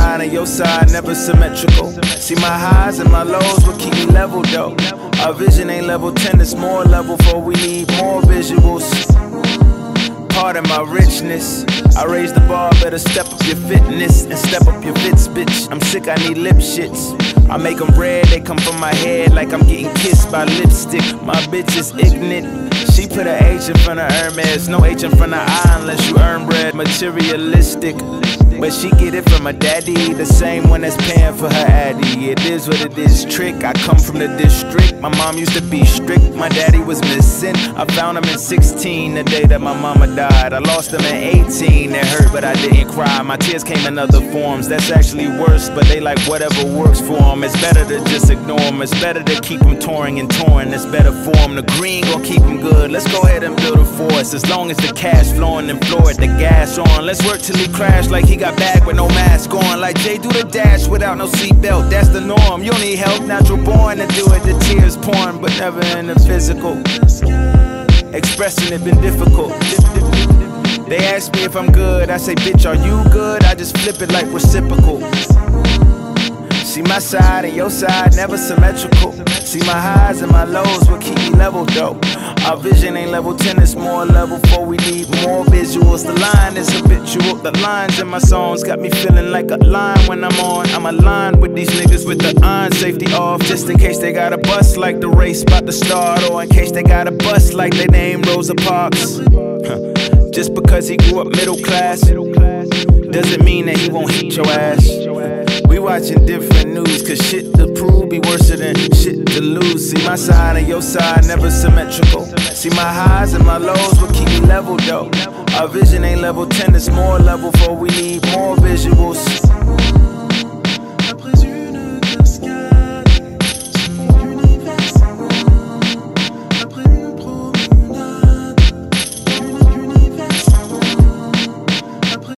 side and your side, never symmetrical. See my highs and my lows, what keep me level though. Our vision ain't level 10, it's more level 4. We need more visuals. Part of my richness, I raise the bar, better step up your fitness and step up your fits, bitch. I'm sick, I need lip shits. I make them red, they come from my head like I'm getting kissed by lipstick. My bitch is ignorant. She put a H in front of Hermes, no H in front of I unless you earn bread. Materialistic, but she get it from her daddy, the same one that's paying for her addy. It is what it is, trick. I come from the district. My mom used to be strict. My daddy was missing. I found him in 16, the day that my mama died. I lost him in 18. It hurt, but I didn't cry. My tears came in other forms. That's actually worse, but they like whatever works for them. It's better to just ignore them. It's better to keep them touring and touring. It's better for them. The green gon' keep them good. Let's go ahead and build a force. As long as the cash flowing and floor it, the gas on. Let's work till he crash like he got back with no mask on. Like Jay do the dash without no seatbelt. That's the norm. You don't need help, natural born to do it. The tears pouring, but never in the physical. Expressing it been difficult. They ask me if I'm good. I say, bitch, are you good? I just flip it like reciprocal. See my side and your side, never symmetrical. See my highs and my lows, what keep me level though. Our vision ain't level 10, it's more level 4. We need more visuals. The line is habitual. The lines in my songs got me feeling like a line when I'm on. I'm aligned with these niggas with the iron safety off, just in case they got a bust like the race about to start, or in case they got a bust like they named Rosa Parks. Just because he grew up middle class doesn't mean that he won't hit your ass. We watching different news, cause shit to prove be worse than shit to lose. See my side and your side, never symmetrical. See my highs and my lows, what keep me level though. Our vision ain't level 10, it's more level 4. We need more visuals.